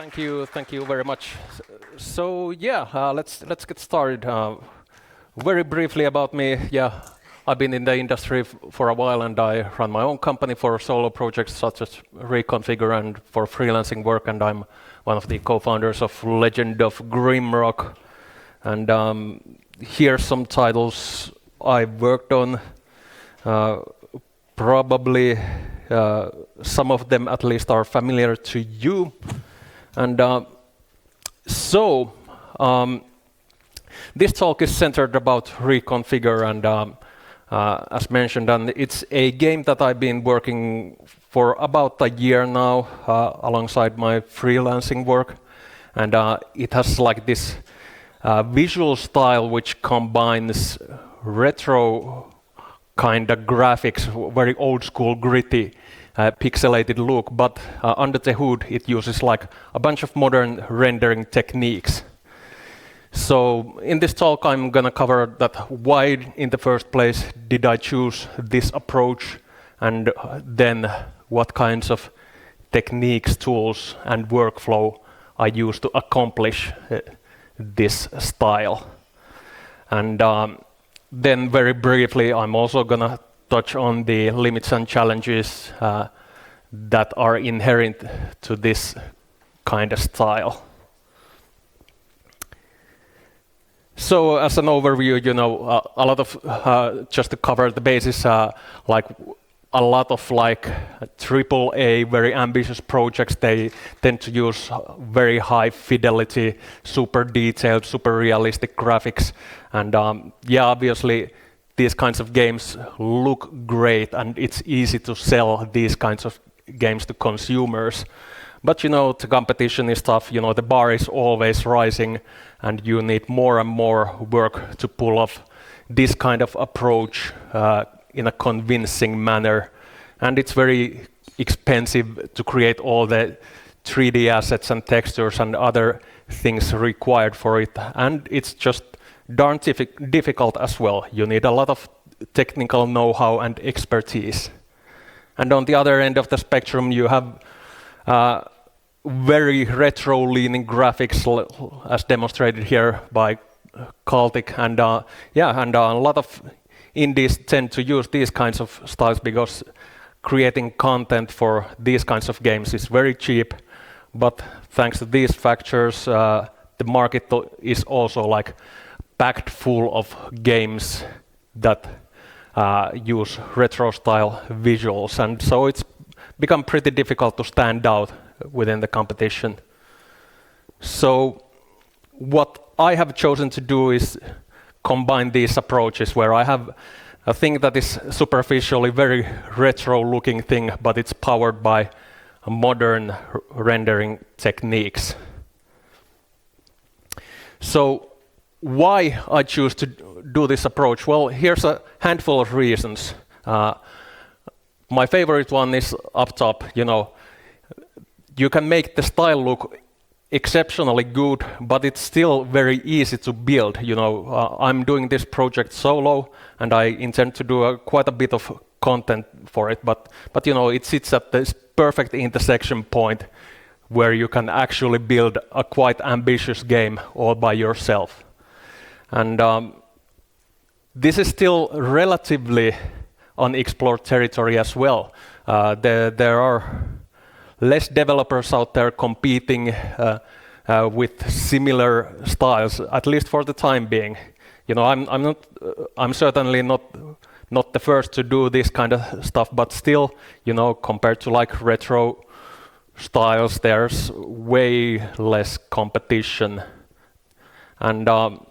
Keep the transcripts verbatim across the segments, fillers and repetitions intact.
Thank you, thank you very much. So yeah, uh, let's let's get started. Uh, very briefly about me. Yeah, I've been in the industry f- for a while, and I run my own company for solo projects such as Reconfigure and for freelancing work. And I'm one of the co-founders of Legend of Grimrock. And um, here's some titles I've worked on. Uh, probably uh, some of them at least are familiar to you. And uh, so, um, this talk is centered about Reconfigure, and um, uh, as mentioned, and it's a game that I've been working for about a year now, uh, alongside my freelancing work, and uh, it has like this uh, visual style which combines retro kind of graphics, very old school, gritty. Uh, pixelated look, but uh, under the hood it uses like a bunch of modern rendering techniques. So in this talk I'm gonna cover that why in the first place did I choose this approach, and uh, then what kinds of techniques, tools and workflow I use to accomplish uh, this style. And um, then very briefly I'm also gonna touch on the limits and challenges uh, that are inherent to this kind of style. So as an overview, you know, uh, a lot of, uh, just to cover the basis, uh, like a lot of like triple A, very ambitious projects, they tend to use very high fidelity, super detailed, super realistic graphics. And um, yeah, obviously, these kinds of games look great, and it's easy to sell these kinds of games to consumers. But you know, the competition is tough, you know, the bar is always rising, and you need more and more work to pull off this kind of approach uh, in a convincing manner. And it's very expensive to create all the three D assets and textures and other things required for it. And it's just darn diffi- difficult as well. You need a lot of technical know-how and expertise. And on the other end of the spectrum, you have uh, very retro-leaning graphics, l- as demonstrated here by Caltic. And uh, yeah, and uh, a lot of indies tend to use these kinds of styles because creating content for these kinds of games is very cheap. But thanks to these factors, uh, the market is also like packed full of games that uh, use retro style visuals, and so it's become pretty difficult to stand out within the competition. So what I have chosen to do is combine these approaches, where I have a thing that is superficially very retro looking thing, but it's powered by modern r- rendering techniques. So why I choose to do this approach? Well, here's a handful of reasons. Uh, my favorite one is up top. You know, you can make the style look exceptionally good, but it's still very easy to build. You know, uh, I'm doing this project solo, and I intend to do a, quite a bit of content for it. But, but you know, it sits at this perfect intersection point where you can actually build a quite ambitious game all by yourself. And um, this is still relatively unexplored territory as well. Uh, there, there are less developers out there competing uh, uh, with similar styles, at least for the time being. You know, I'm, I'm not, uh, I'm certainly not not the first to do this kind of stuff, but still, you know, compared to like retro styles, there's way less competition. And um,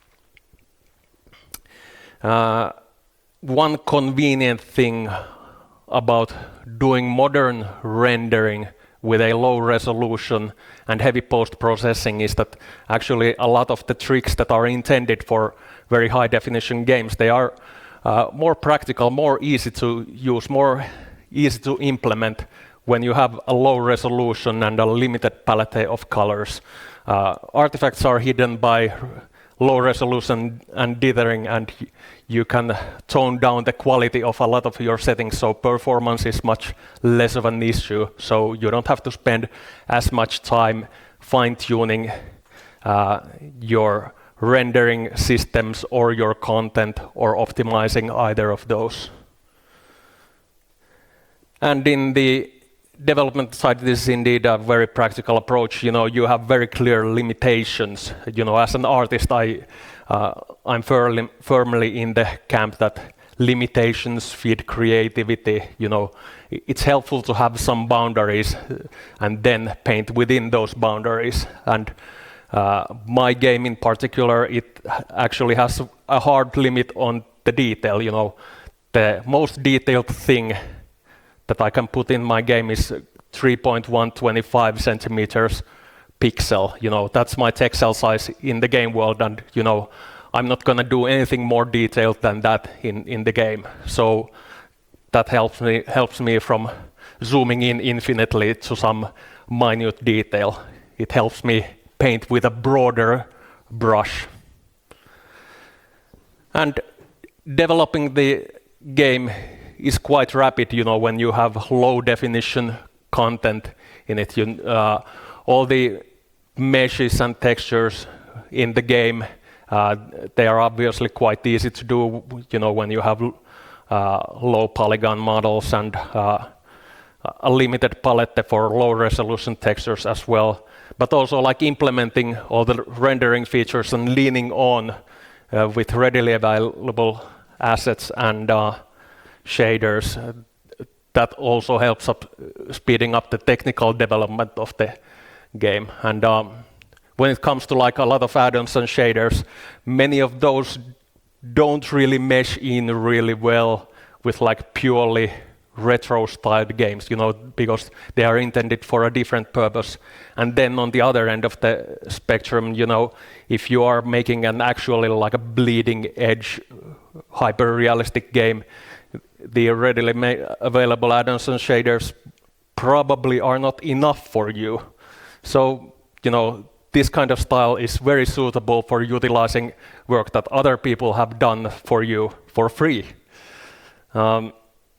Uh, one convenient thing about doing modern rendering with a low resolution and heavy post-processing is that actually a lot of the tricks that are intended for very high definition games, they are uh, more practical, more easy to use, more easy to implement when you have a low resolution and a limited palette of colors. Uh, artifacts are hidden by low resolution and dithering, and you can tone down the quality of a lot of your settings, so performance is much less of an issue. So you don't have to spend as much time fine-tuning uh, your rendering systems or your content, or optimizing either of those. And in the development side, this is indeed a very practical approach. You know, you have very clear limitations. You know, as an artist, I, uh, I'm firmly, firmly in the camp that limitations feed creativity. You know, it's helpful to have some boundaries and then paint within those boundaries. And uh, my game in particular, it actually has a hard limit on the detail. You know, the most detailed thing that I can put in my game is three point one two five centimeters pixel. You know, that's my texel size in the game world, and you know, I'm not gonna do anything more detailed than that in, in the game. So that helps me helps me from zooming in infinitely to some minute detail. It helps me paint with a broader brush. And developing the game is quite rapid, you know, when you have low definition content in it. You, uh, all the meshes and textures in the game, uh, they are obviously quite easy to do, you know, when you have uh, low polygon models and uh, a limited palette for low resolution textures as well. But also like implementing all the rendering features and leaning on uh, with readily available assets and uh, shaders, uh, that also helps up uh, speeding up the technical development of the game. And um, when it comes to like a lot of add-ons and shaders, many of those don't really mesh in really well with like purely retro-styled games, you know, because they are intended for a different purpose. And then on the other end of the spectrum, you know, if you are making an actually like a bleeding edge hyper-realistic game, the readily available add-ons and shaders probably are not enough for you. So, you know, this kind of style is very suitable for utilizing work that other people have done for you for free. Um,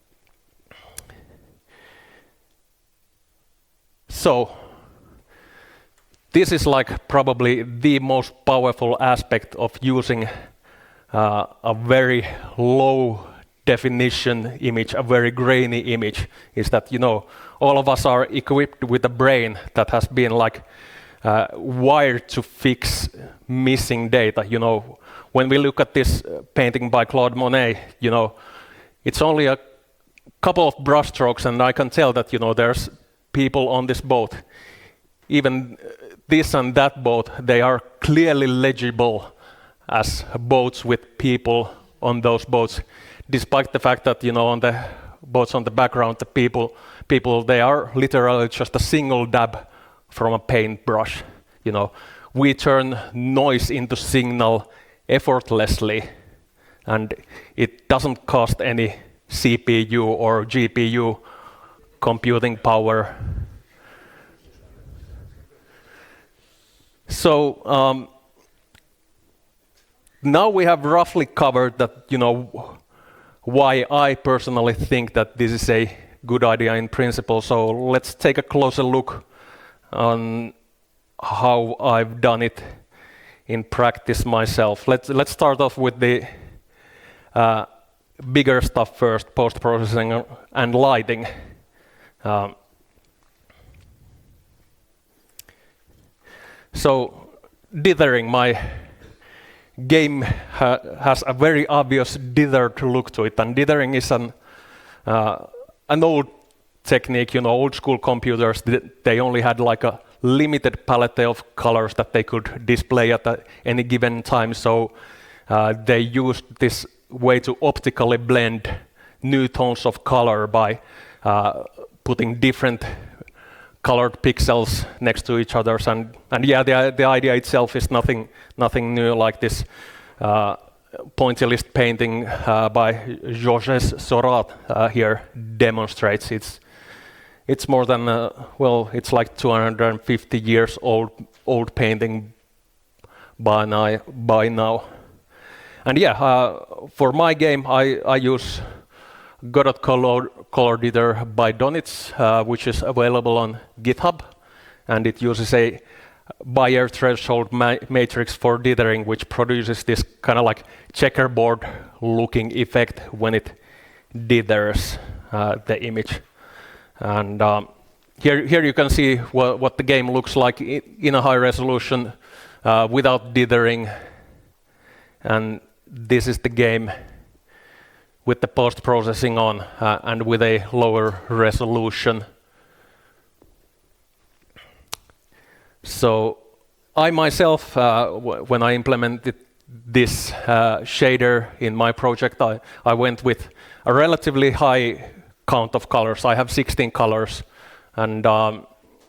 so, this is like probably the most powerful aspect of using uh, a very low definition image, a very grainy image, is that, you know, all of us are equipped with a brain that has been like uh, wired to fix missing data. You know, when we look at this painting by Claude Monet, you know, it's only a couple of brushstrokes, and I can tell that, you know, there's people on this boat. Even this and that boat, they are clearly legible as boats with people on those boats, despite the fact that, you know, on the boats on the background, the people, people, they are literally just a single dab from a paintbrush. You know, we turn noise into signal effortlessly, and it doesn't cost any C P U or G P U computing power. So um, now we have roughly covered that, you know, why I personally think that this is a good idea in principle. So let's take a closer look on how I've done it in practice myself. Let's let's start off with the uh, bigger stuff first: post-processing and lighting. Um, so dithering, my game ha has a very obvious dithered look to it, and dithering is an uh, an old technique. You know, old school computers, they only had like a limited palette of colors that they could display at a, any given time. So uh, they used this way to optically blend new tones of color by uh, putting different colored pixels next to each other. And, and yeah, the, the idea itself is nothing, nothing new, like this uh, pointillist painting uh, by Georges Seurat uh, here demonstrates. It's, it's more than, uh, well, it's like two hundred fifty years old, old painting by now. By now. And yeah, uh, for my game, I, I use Godot Color, Color Dither by Donitz, uh, which is available on GitHub, and it uses a Bayer threshold ma matrix for dithering, which produces this kind of like checkerboard looking effect when it dithers uh, the image. And um, here, here you can see what, what the game looks like in a high resolution uh, without dithering. And this is the game with the post-processing on uh, and with a lower resolution. So I myself, uh, w when I implemented this uh, shader in my project, I, I went with a relatively high count of colors. I have sixteen colors. And um,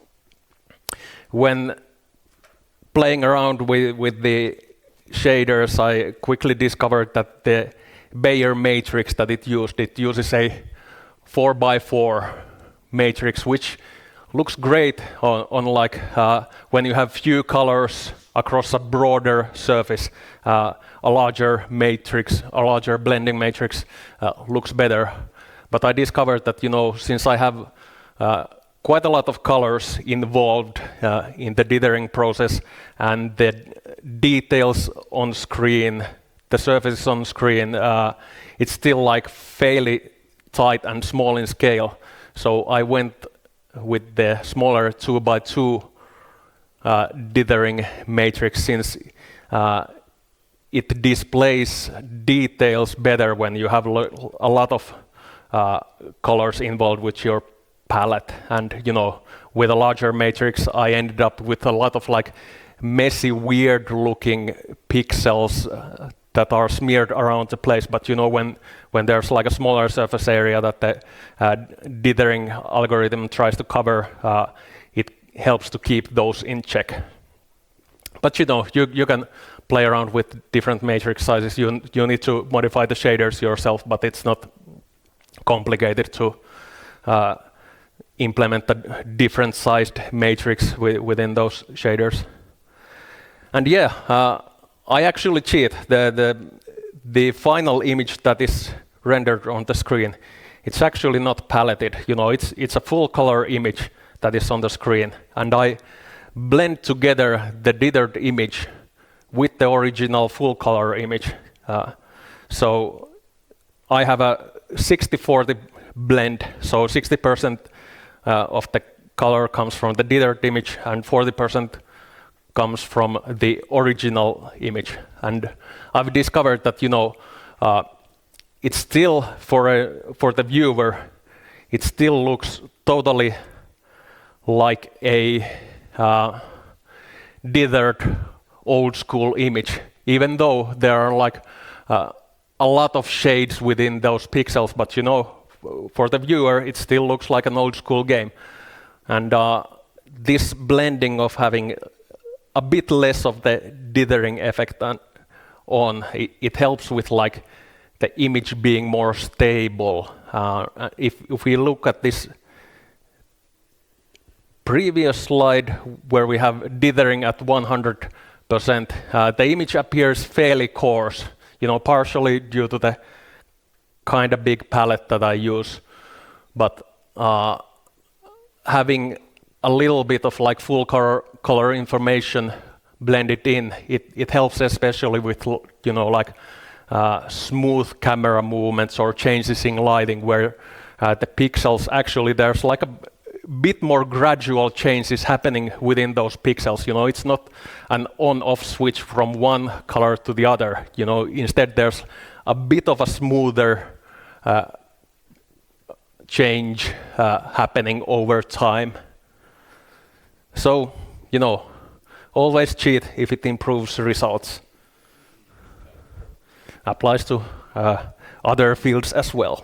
when playing around with, with the shaders, I quickly discovered that the Bayer matrix that it used, it uses a four by four matrix, which looks great on, on like uh, when you have few colors across a broader surface. Uh, a larger matrix, a larger blending matrix uh, looks better. But I discovered that, you know, since I have uh, quite a lot of colors involved uh, in the dithering process, and the details on screen, the surfaces on screen, uh, it's still like fairly tight and small in scale. So I went with the smaller two by two uh, dithering matrix, since uh, it displays details better when you have lo a lot of uh, colors involved with your palette. And you know, with a larger matrix, I ended up with a lot of like messy, weird looking pixels uh, that are smeared around the place. But you know, when when there's like a smaller surface area that the uh, dithering algorithm tries to cover, uh, it helps to keep those in check. But you know, you you can play around with different matrix sizes. You you need to modify the shaders yourself, but it's not complicated to uh, implement a different sized matrix wi within those shaders. And yeah, uh, I actually cheat. The, the, the final image that is rendered on the screen, it's actually not paletted. You know, it's, it's a full color image that is on the screen. And I blend together the dithered image with the original full color image. Uh, so I have a sixty forty blend. So sixty percent uh, of the color comes from the dithered image and forty percent comes from the original image. And I've discovered that, you know, uh, it's still, for a, for the viewer, it still looks totally like a uh, dithered old school image, even though there are like uh, a lot of shades within those pixels. But you know, for the viewer, it still looks like an old school game. And uh, this blending of having a bit less of the dithering effect on, it, it helps with like the image being more stable. Uh, if, if we look at this previous slide where we have dithering at one hundred percent, uh, the image appears fairly coarse, you know, partially due to the kind of big palette that I use. But uh, having a little bit of like full color, color information blended in, it, it helps especially with, you know, like uh, smooth camera movements or changes in lighting, where uh, the pixels actually, there's like a bit more gradual changes happening within those pixels. You know, it's not an on-off switch from one color to the other. You know, instead there's a bit of a smoother uh, change uh, happening over time. So, you know, always cheat if it improves results. Applies to uh, other fields as well.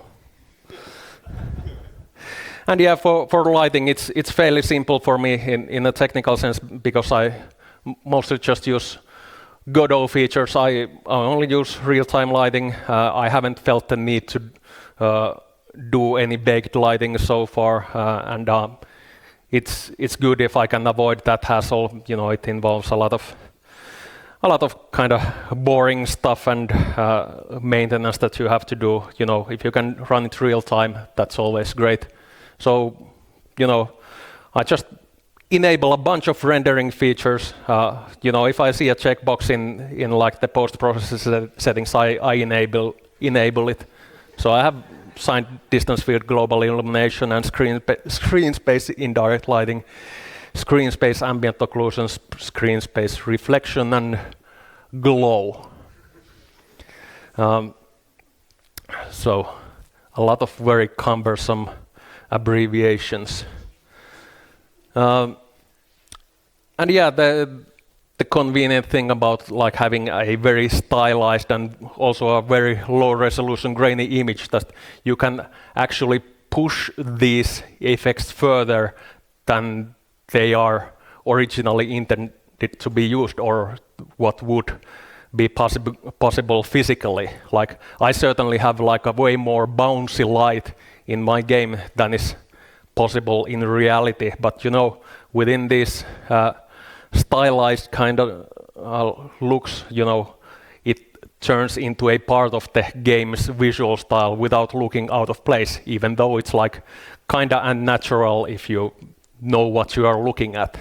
And yeah, for, for lighting, it's, it's fairly simple for me in, in a technical sense, because I mostly just use Godot features. I, I only use real-time lighting. Uh, I haven't felt the need to uh, do any baked lighting so far, uh, and uh, It's it's good if I can avoid that hassle. You know, it involves a lot of a lot of kind of boring stuff and uh, maintenance that you have to do. You know, if you can run it real time, that's always great. So, you know, I just enable a bunch of rendering features. Uh, you know, if I see a checkbox in in like the post-processing settings, I, I enable enable it. So I have signed distance field global illumination and screen screen space indirect lighting, screen space ambient occlusion, screen space reflection, and glow. Um, so a lot of very cumbersome abbreviations. Um, and yeah, the the convenient thing about like having a very stylized and also a very low resolution grainy image, that you can actually push these effects further than they are originally intended to be used, or what would be possible possible physically. Like I certainly have like a way more bouncy light in my game than is possible in reality, but you know, within these uh, stylized kind of uh, looks, you know, it turns into a part of the game's visual style without looking out of place, even though it's like kind of unnatural if you know what you are looking at.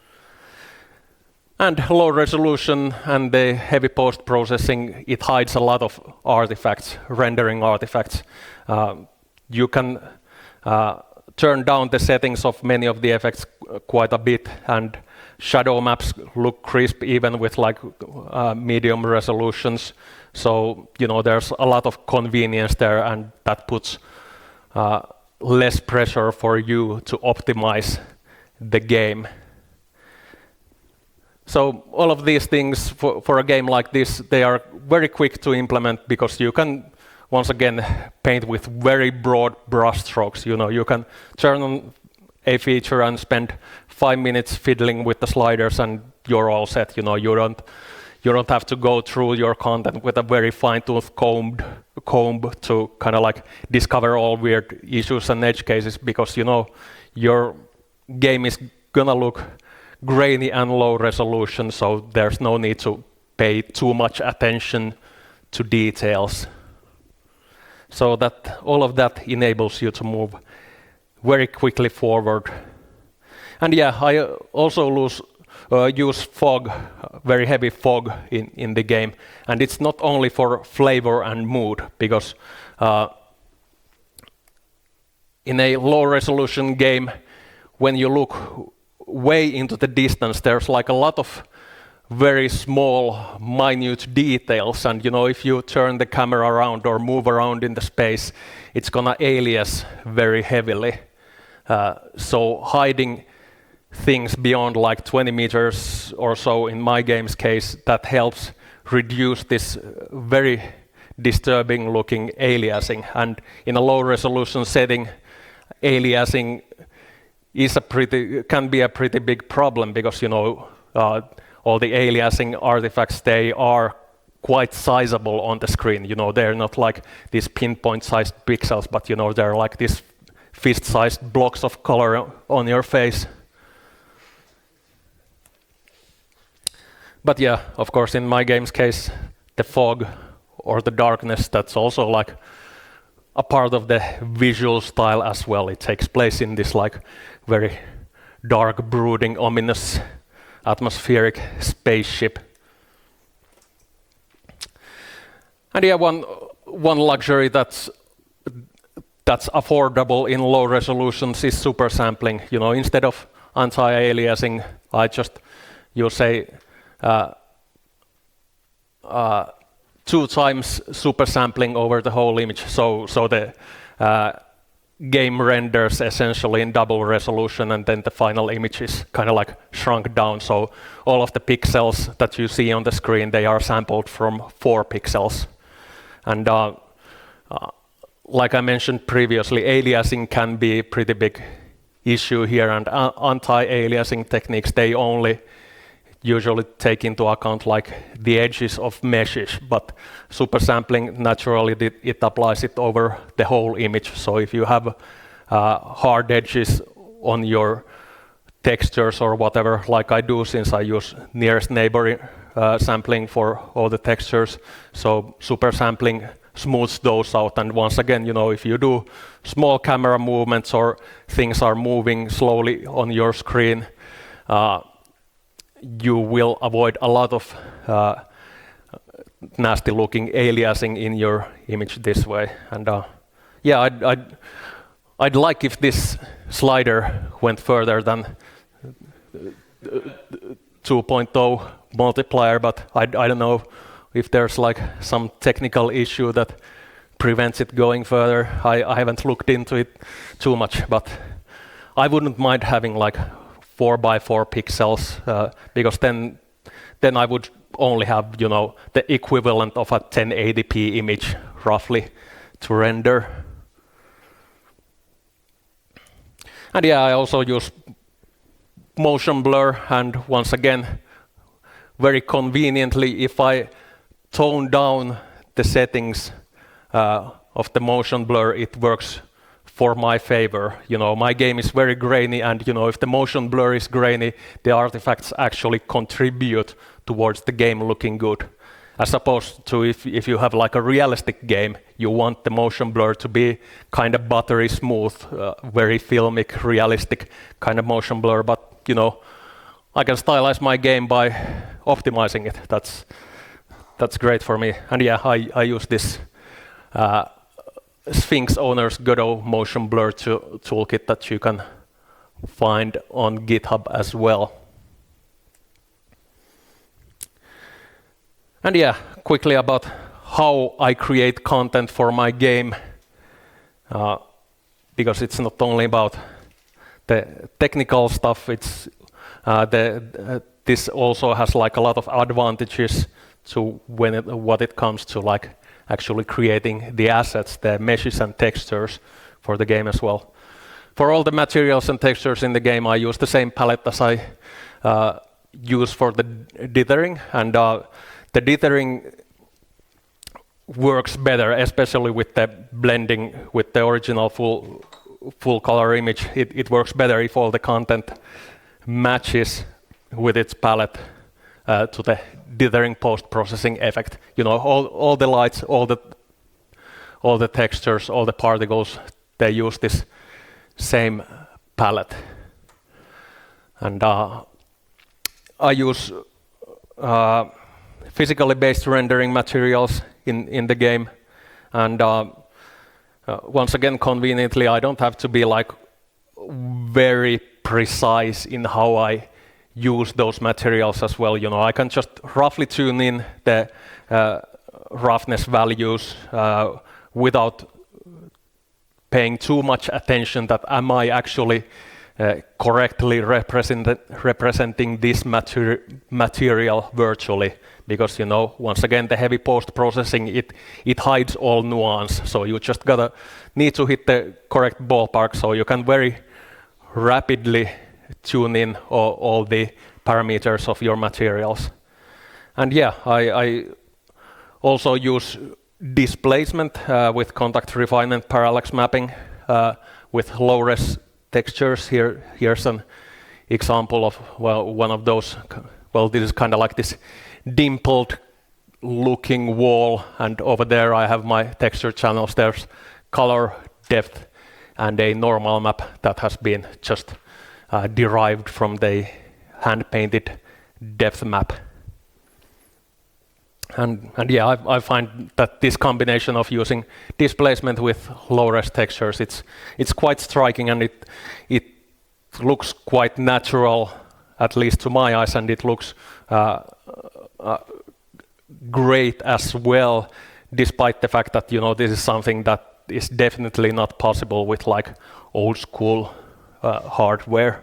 And low resolution and the heavy post-processing, it hides a lot of artifacts, rendering artifacts. Uh, you can uh, turn down the settings of many of the effects quite a bit, and shadow maps look crisp even with like uh, medium resolutions. So, you know, there's a lot of convenience there, and that puts uh, less pressure for you to optimize the game. So all of these things for, for a game like this, they are very quick to implement, because you can once again paint with very broad brush strokes. You know, you can turn on a feature and spend five minutes fiddling with the sliders and you're all set. You know, you don't you don't have to go through your content with a very fine-tooth combed comb to kind of like discover all weird issues and edge cases, because you know your game is gonna look grainy and low resolution, so there's no need to pay too much attention to details. So that all of that enables you to move very quickly forward. And yeah, I also lose, uh, use fog, very heavy fog in, in the game. And it's not only for flavor and mood, because uh, in a low resolution game, when you look way into the distance, there's like a lot of very small, minute details, and you know, if you turn the camera around or move around in the space, it's gonna alias very heavily. Uh, so hiding things beyond like twenty meters or so in my game's case, that helps reduce this very disturbing looking aliasing. And in a low resolution setting, aliasing is a pretty can be a pretty big problem, because you know uh, all the aliasing artifacts, they are quite sizable on the screen. You know, they're not like these pinpoint-sized pixels, but you know, they're like these fist-sized blocks of color on your face. But yeah, of course, in my game's case, the fog or the darkness, that's also like a part of the visual style as well. It takes place in this like very dark, brooding, ominous, atmospheric spaceship. And yeah, one one luxury that's that's affordable in low resolutions is super sampling. You know, instead of anti-aliasing, I just you say uh, uh, two times super sampling over the whole image. So so the uh, game renders essentially in double resolution, and then the final image is kind of like shrunk down. So all of the pixels that you see on the screen, they are sampled from four pixels. And uh, uh, like I mentioned previously, aliasing can be a pretty big issue here, and uh, anti-aliasing techniques, they only usually take into account like the edges of meshes, but super sampling naturally it, it applies it over the whole image. So if you have uh, hard edges on your textures or whatever, like I do, since I use nearest neighbor uh, sampling for all the textures, so super sampling smooths those out. And once again, you know, if you do small camera movements or things are moving slowly on your screen, uh, you will avoid a lot of uh, nasty looking aliasing in your image this way. And uh, yeah, I'd, I'd, I'd like if this slider went further than two point oh multiplier, but I, I don't know if there's like some technical issue that prevents it going further. I, I haven't looked into it too much, but I wouldn't mind having like four by four pixels uh, because then then I would only have, you know, the equivalent of a ten eighty p image roughly to render. And yeah, I also use motion blur, and once again, very conveniently, if I tone down the settings uh, of the motion blur, it works for my favor. You know, my game is very grainy, and you know, if the motion blur is grainy, the artifacts actually contribute towards the game looking good. As opposed to if, if you have like a realistic game, you want the motion blur to be kind of buttery smooth, uh, very filmic, realistic kind of motion blur. But you know, I can stylize my game by optimizing it. That's that's great for me. And yeah, I, I use this uh, Sphinx Owner's Godot motion blur to, toolkit that you can find on GitHub as well. And yeah, quickly about how I create content for my game, uh, because it's not only about the technical stuff. It's uh, the uh, this also has like a lot of advantages to when it, what it comes to like actually creating the assets, the meshes and textures for the game as well. For all the materials and textures in the game, I use the same palette as I uh, use for the dithering, and uh, the dithering works better, especially with the blending with the original full full color image. It, it works better if all the content matches with its palette uh, to the dithering post-processing effect. You know, all all the lights, all the all the textures, all the particles, they use this same palette. And uh, I use uh, physically based rendering materials in, in the game. And uh, uh, once again, conveniently, I don't have to be like very precise in how I use those materials as well. You know, I can just roughly tune in the uh, roughness values uh, without paying too much attention that am I actually uh, correctly represent, representing this materi material virtually. Because, you know, once again, the heavy post-processing, it, it hides all nuance. So you just gotta need to hit the correct ballpark so you can very rapidly tune in all, all the parameters of your materials. And yeah, I, I also use displacement uh, with contact refinement parallax mapping uh, with low-res textures. Here, here's an example of, well, one of those. Well, this is kind of like this dimpled looking wall, and over there I have my texture channels. There's color, depth, and a normal map that has been just uh, derived from the hand-painted depth map. And, and yeah, I, I find that this combination of using displacement with low-res textures, it's it's quite striking, and it it looks quite natural, at least to my eyes, and it looks uh, uh, great as well, despite the fact that, you know, this is something that is definitely not possible with like old school uh, hardware.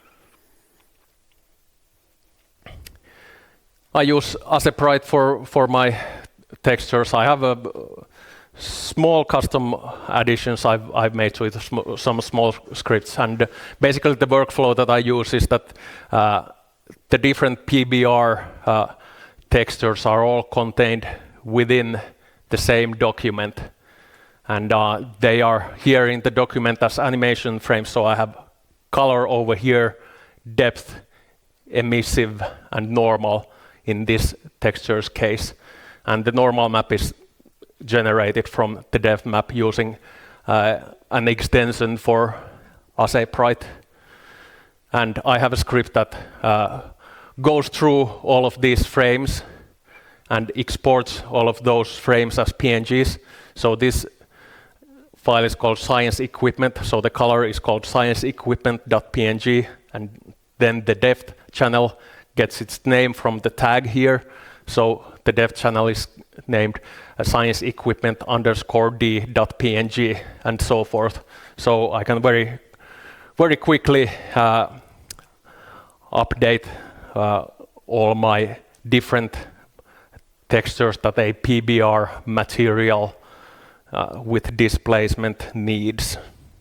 I use Aseprite for, for my textures. I have a small custom additions I've, I've made to it, sm some small scripts. And basically the workflow that I use is that uh, the different P B R uh, textures are all contained within the same document. And uh, they are here in the document as animation frames. So I have color over here, depth, emissive, and normal in this textures case. And the normal map is generated from the depth map using uh, an extension for Aseprite. And I have a script that uh, goes through all of these frames and exports all of those frames as P N Gs. So this file is called science equipment. So the color is called science equipment.png, and then the depth channel gets its name from the tag here. So the depth channel is named uh, science equipment underscore d.png and so forth. So I can very, very quickly uh, update uh, all my different textures that a P B R material uh, with displacement needs.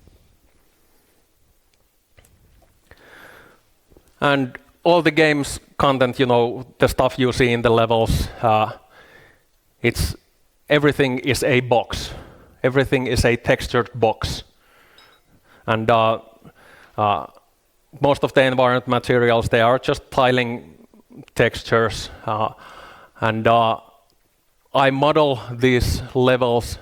And all the game's content, you know, the stuff you see in the levels, uh, it's everything is a box. Everything is a textured box. And uh, uh, most of the environment materials, they are just tiling textures. Uh, and uh, I model these levels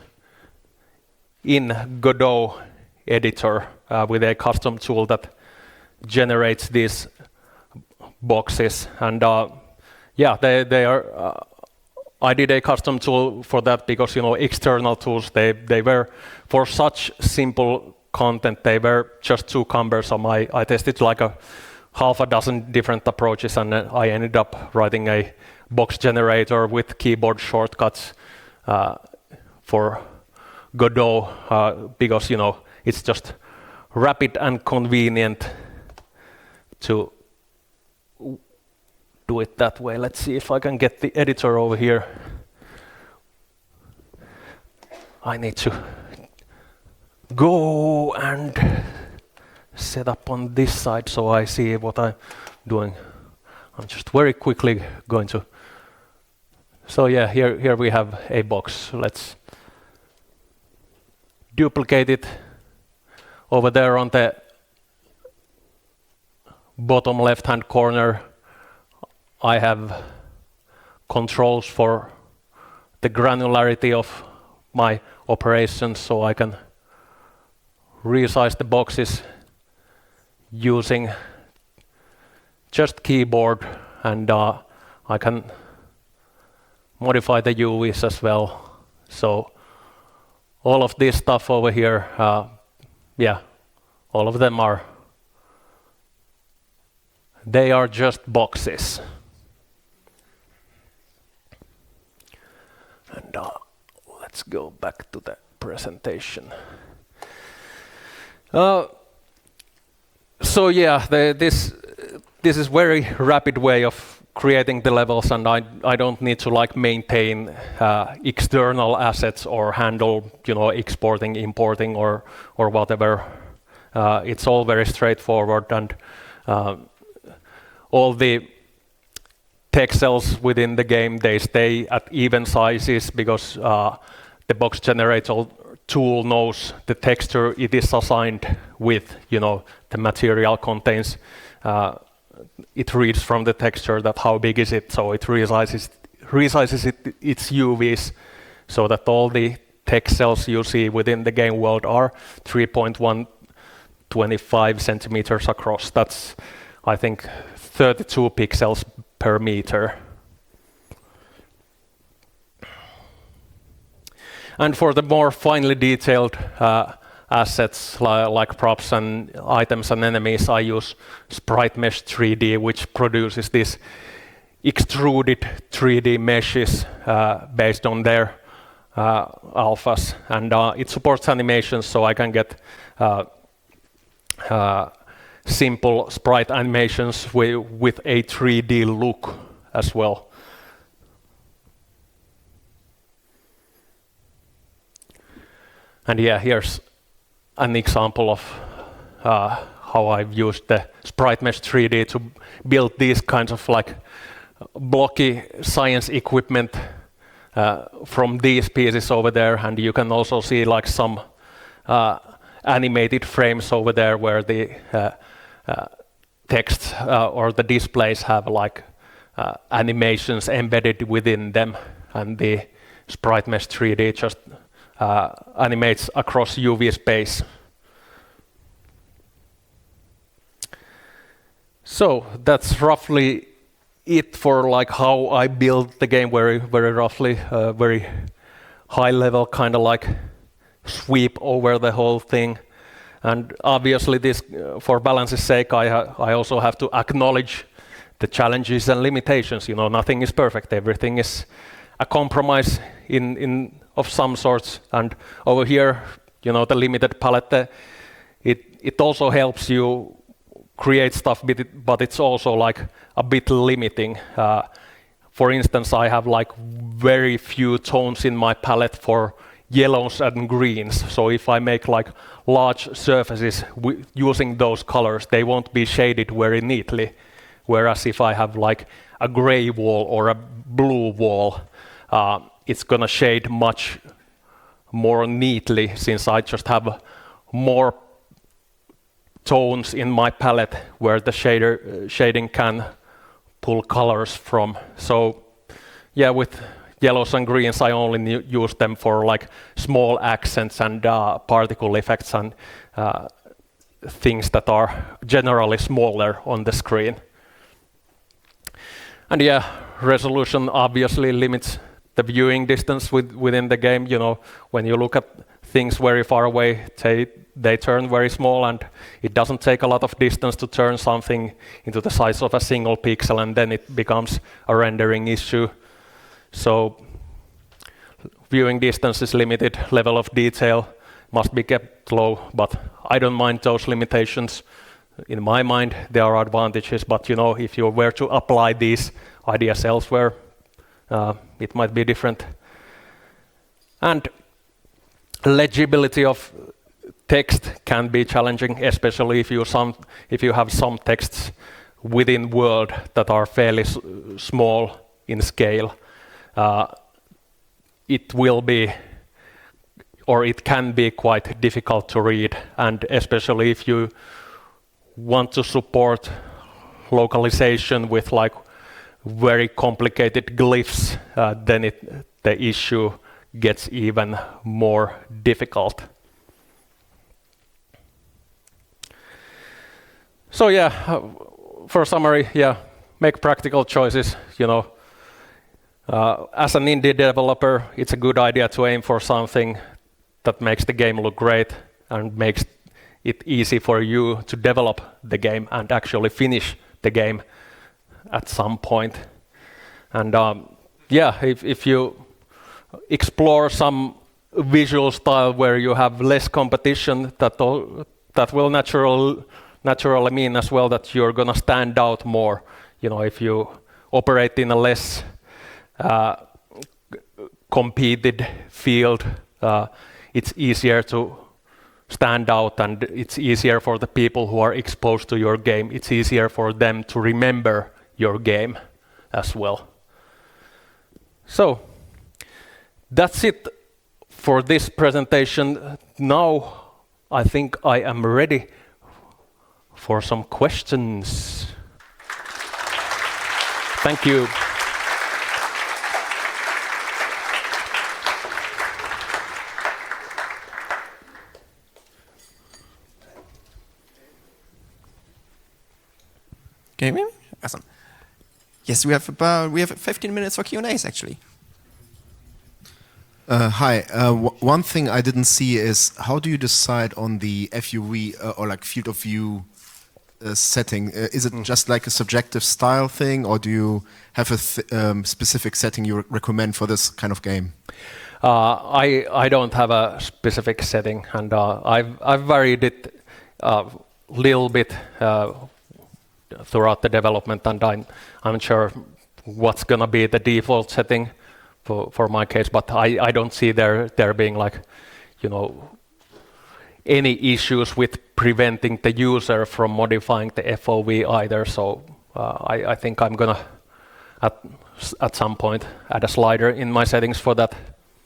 in Godot editor uh, with a custom tool that generates these boxes. And uh, yeah, they, they are, uh, I did a custom tool for that because, you know, external tools, they, they were, for such simple content, they were just too cumbersome. I, I tested like a half a dozen different approaches, and I ended up writing a box generator with keyboard shortcuts uh, for Godot uh, because, you know, it's just rapid and convenient to do it that way. Let's see if I can get the editor over here. I need to go and set up on this side so I see what I'm doing. I'm just very quickly going to. So yeah, here, here we have a box. Let's duplicate it. Over there on the bottom left-hand corner, I have controls for the granularity of my operations, so I can resize the boxes using just keyboard, and uh, I can modify the U Vs as well. So all of this stuff over here, uh, yeah, all of them are, they are just boxes. And uh, let's go back to the presentation. Uh, so yeah, the, this this is very rapid way of creating the levels, and I I don't need to like maintain uh, external assets or handle, you know, exporting, importing, or or whatever. Uh, it's all very straightforward, and uh, all the text cells within the game, they stay at even sizes because uh, the box generator tool knows the texture it is assigned with, you know, the material contains. Uh, it reads from the texture that how big is it, so it resizes, resizes it, its U Vs so that all the text cells you see within the game world are three point one two five centimeters across. That's, I think, thirty-two pixels per meter. And for the more finely detailed uh, assets li like props and items and enemies, I use Sprite Mesh three D, which produces these extruded three D meshes uh, based on their uh, alphas. And uh, it supports animations, so I can get uh, uh, simple sprite animations with, with a three D look as well. And yeah, here's an example of uh, how I've used the Sprite Mesh three D to build these kinds of like blocky science equipment uh, from these pieces over there. And you can also see like some uh, animated frames over there where the uh, uh, text uh, or the displays have like uh, animations embedded within them, and the Sprite Mesh three D just uh, animates across U V space. So that's roughly it for like how I build the game, very very roughly, uh, very high level, kind of like sweep over the whole thing. And obviously, this uh, for balance's sake, I ha I also have to acknowledge the challenges and limitations. You know, nothing is perfect. Everything is a compromise in in of some sorts. And over here, you know, the limited palette, it it also helps you create stuff, but, it, but it's also like a bit limiting. Uh, for instance, I have like very few tones in my palette for yellows and greens. So if I make like large surfaces using those colors, they won't be shaded very neatly. Whereas if I have like a gray wall or a blue wall, uh, it's gonna shade much more neatly, since I just have more tones in my palette where the shader uh, shading can pull colors from. So yeah, with yellows and greens, I only use them for like small accents and uh, particle effects and uh, things that are generally smaller on the screen. And yeah, resolution obviously limits the viewing distance with, within the game. You know, when you look at things very far away, they, they turn very small, and it doesn't take a lot of distance to turn something into the size of a single pixel, and then it becomes a rendering issue. So viewing distance is limited, level of detail must be kept low, but I don't mind those limitations. In my mind, there are advantages, but you know, if you were to apply these ideas elsewhere, uh, it might be different. And legibility of text can be challenging, especially if you some if you have some texts within Word that are fairly s small in scale. Uh, it will be, or it can be quite difficult to read, and especially if you want to support localization with like very complicated glyphs, uh, then it, the issue gets even more difficult. So yeah, uh, for summary, yeah, make practical choices. You know, uh, as an indie developer, it's a good idea to aim for something that makes the game look great and makes it easy for you to develop the game and actually finish the game at some point. And um, yeah, if, if you explore some visual style where you have less competition, that all, that will natural, naturally mean as well that you're gonna stand out more. You know, if you operate in a less uh, competed field, uh, it's easier to stand out, and it's easier for the people who are exposed to your game. It's easier for them to remember your game as well. So that's it for this presentation. Now I think I am ready for some questions. Thank you. Can you hear me? Awesome. Yes, we have about we have fifteen minutes for Q and A's actually. Uh, hi. Uh, w one thing I didn't see is how do you decide on the F U V uh, or like field of view uh, setting? Uh, is it mm. just like a subjective style thing, or do you have a th um, specific setting you re recommend for this kind of game? Uh, I I don't have a specific setting, and uh, I've I've varied it a little bit uh, throughout the development, and I'm I'm sure what's gonna be the default setting for for my case, but I I don't see there there being like, you know, any issues with preventing the user from modifying the F O V either. So uh, I I think I'm gonna at at some point add a slider in my settings for that.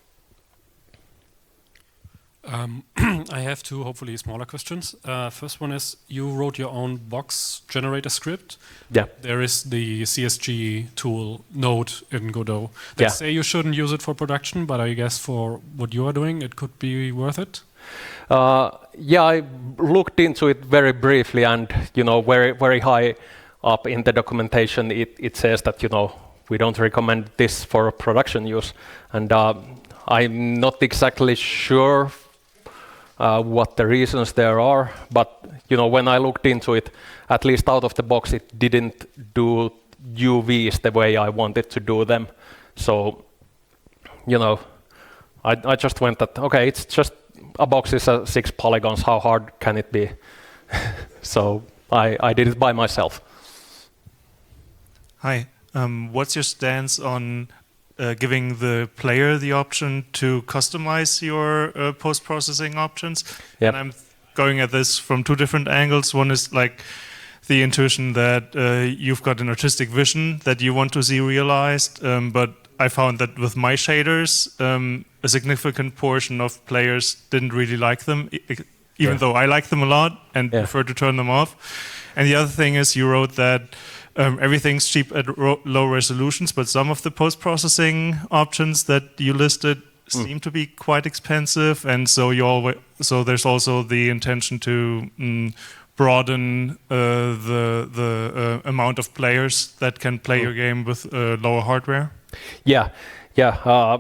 Um, I have two hopefully smaller questions. Uh, first one is, you wrote your own box generator script. Yeah. There is the C S G tool Node in Godot. They yeah. say you shouldn't use it for production, but I guess for what you are doing, it could be worth it. Uh, yeah, I looked into it very briefly, and you know, very very high up in the documentation, it, it says that, you know, we don't recommend this for production use. And uh, I'm not exactly sure uh, what the reasons there are, but, you know, when I looked into it, at least out of the box, it didn't do U Vs the way I wanted to do them. So, you know, I, I just went that, okay, it's just a box is uh, six polygons, how hard can it be? So I, I did it by myself. Hi, um, what's your stance on uh, giving the player the option to customize your uh, post-processing options? Yep. And I'm going at this from two different angles. One is like the intuition that uh, you've got an artistic vision that you want to see realized, um, but I found that with my shaders, um, a significant portion of players didn't really like them, e even yeah. though I like them a lot and yeah. prefer to turn them off. And the other thing is you wrote that um, everything's cheap at ro low resolutions, but some of the post-processing options that you listed mm. seem to be quite expensive, and so you always so there's also the intention to mm, broaden uh, the the uh, amount of players that can play mm. your game with uh, lower hardware. Yeah, yeah. Uh,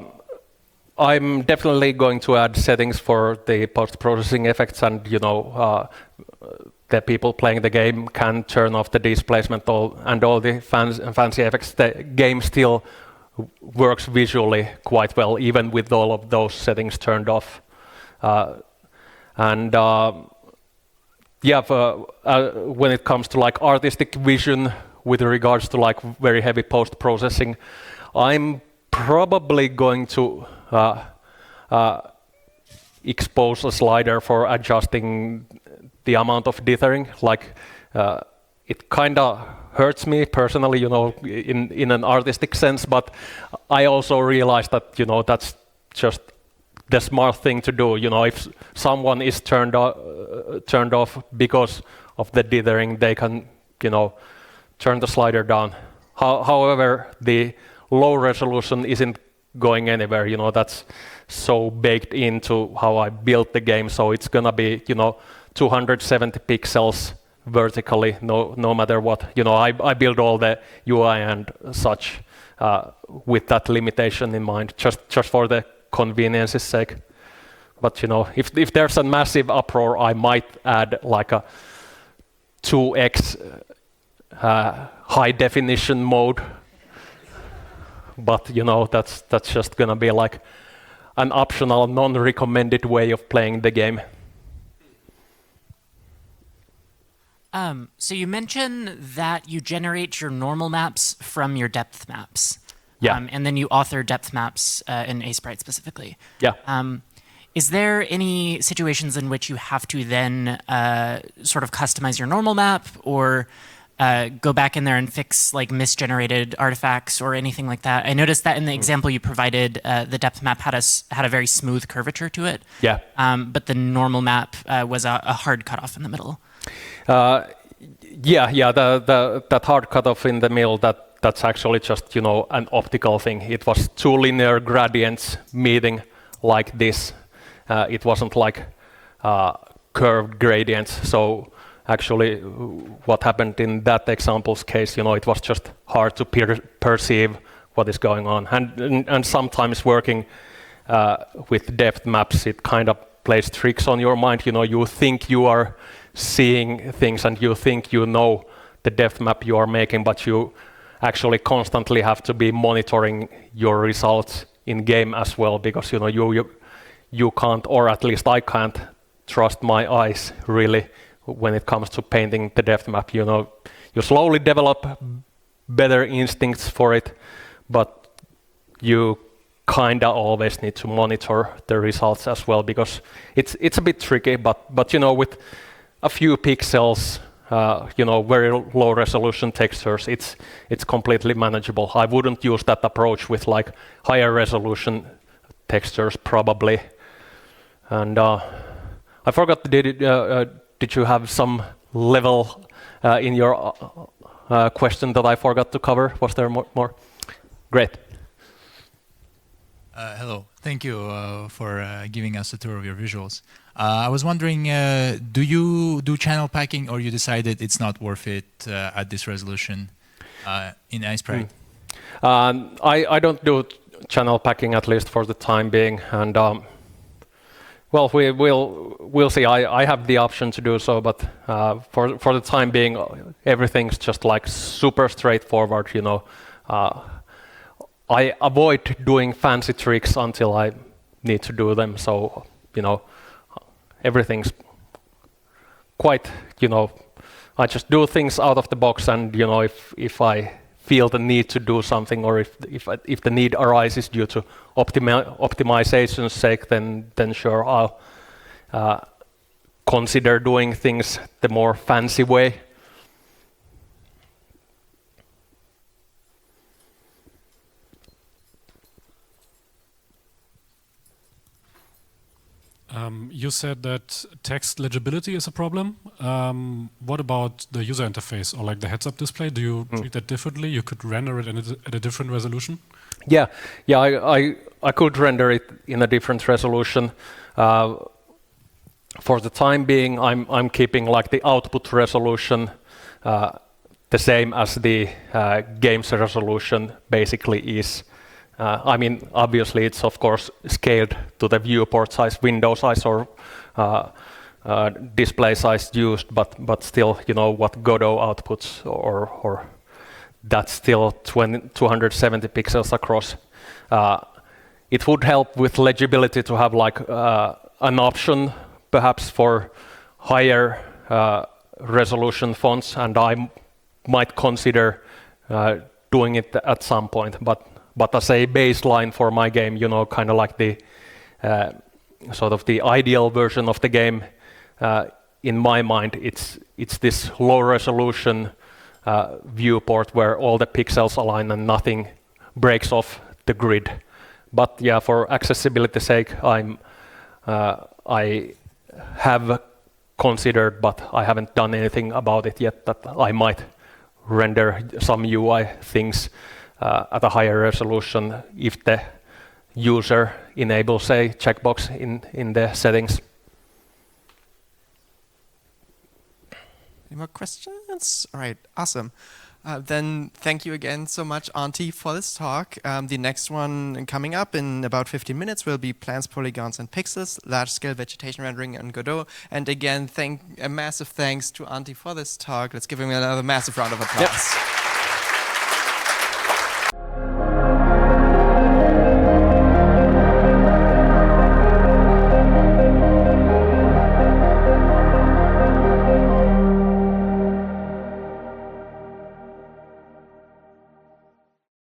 I'm definitely going to add settings for the post-processing effects, and you know, uh, the people playing the game can turn off the displacement all, and all the fans, fancy effects. The game still works visually quite well, even with all of those settings turned off. Uh, and uh, yeah, for, uh, when it comes to like artistic vision with regards to like very heavy post-processing, I'm probably going to uh, uh, expose a slider for adjusting the amount of dithering. Like uh, it kind of hurts me personally, you know, in in an artistic sense. But I also realize that, you know, that's just the smart thing to do. You know, if someone is turned off, uh, turned off because of the dithering, they can, you know, turn the slider down. How, however, the low resolution isn't going anywhere, you know, that's so baked into how I built the game, so it's gonna be, you know, two hundred seventy pixels vertically, no no matter what. You know, I, I build all the U I and such uh, with that limitation in mind, just just for the convenience's sake. But you know, if if there's a massive uproar, I might add like a two X uh, high definition mode. But you know, that's that's just gonna be like an optional, non-recommended way of playing the game. Um, so you mentioned that you generate your normal maps from your depth maps. Yeah. Um, and then you author depth maps uh, in Aseprite specifically. Yeah. Um, is there any situations in which you have to then uh, sort of customize your normal map, or Uh, go back in there and fix like misgenerated artifacts or anything like that? I noticed that in the example you provided, uh, the depth map had a, had a very smooth curvature to it. Yeah. Um, but the normal map uh, was a, a hard cutoff in the middle. Uh, yeah, yeah. The, the that hard cutoff in the middle, that that's actually just, you know, an optical thing. It was two linear gradients meeting like this. Uh, it wasn't like uh, curved gradients. So actually, what happened in that example's case, you know, it was just hard to per perceive what is going on. And, and, and sometimes working uh, with depth maps, it kind of plays tricks on your mind. You know, you think you are seeing things and you think you know the depth map you are making, but you actually constantly have to be monitoring your results in game as well, because, you know, you, you, you can't, or at least I can't, trust my eyes really when it comes to painting the depth map. You know, you slowly develop better instincts for it, but you kinda always need to monitor the results as well, because it's it's a bit tricky. But but you know, with a few pixels, uh, you know, very low resolution textures, it's it's completely manageable. I wouldn't use that approach with like higher resolution textures probably. And uh, I forgot, did it, uh, uh, did you have some level uh, in your uh, uh, question that I forgot to cover? Was there more? more? Great. Uh, hello. Thank you uh, for uh, giving us a tour of your visuals. Uh, I was wondering, uh, do you do channel packing, or you decided it's not worth it uh, at this resolution uh, in iSprite? Mm. Um, I, I don't do channel packing, at least for the time being, and um, well, we will we'll see. I, I have the option to do so, but uh, for for the time being, everything's just like super straightforward. You know, uh, I avoid doing fancy tricks until I need to do them. So you know, everything's quite, you know, I just do things out of the box, and you know, if if I feel the need to do something, or if if if the need arises due to optimi optimization's sake, then then sure, I'll uh, consider doing things the more fancy way. Um, you said that text legibility is a problem. Um, what about the user interface, or like the heads-up display? Do you mm. treat that differently? You could render it in a, at a different resolution? Yeah, yeah, I, I, I could render it in a different resolution. Uh, for the time being, I'm, I'm keeping like the output resolution uh, the same as the uh, game's resolution basically is. Uh, I mean, obviously, it's of course scaled to the viewport size, window size, or uh, uh, display size used, but but still, you know, what Godot outputs, or or that's still two hundred seventy pixels across. Uh, it would help with legibility to have like uh, an option, perhaps for higher uh, resolution fonts, and I m might consider uh, doing it at some point, but. But as a baseline for my game, you know, kind of like the uh, sort of the ideal version of the game, uh, in my mind, it's it's this low resolution uh, viewport where all the pixels align and nothing breaks off the grid. But yeah, for accessibility's sake, I'm uh, I have considered, but I haven't done anything about it yet, that I might render some U I things Uh, at a higher resolution if the user enables a checkbox in, in the settings. Any more questions? All right, awesome. Uh, then thank you again so much, Antti, for this talk. Um, the next one coming up in about fifteen minutes will be Plants, Polygons, and Pixels, large-scale vegetation rendering in Godot. And again, thank a massive thanks to Antti for this talk. Let's give him another massive round of applause. Yep.